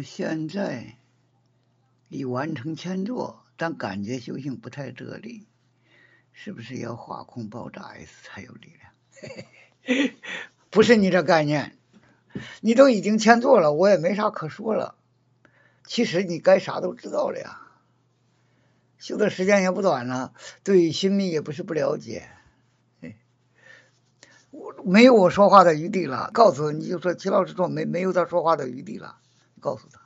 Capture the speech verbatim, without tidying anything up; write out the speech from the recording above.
现在已完成前作，但感觉修行不太得力，是不是要画空爆炸 S 才有力量？不是你这概念，你都已经前作了，我也没啥可说了。其实你该啥都知道了呀，修的时间也不短了，对新密也不是不了解。我没有我说话的余地了，告诉你就说齐老师说没没有他说话的余地了，告诉他。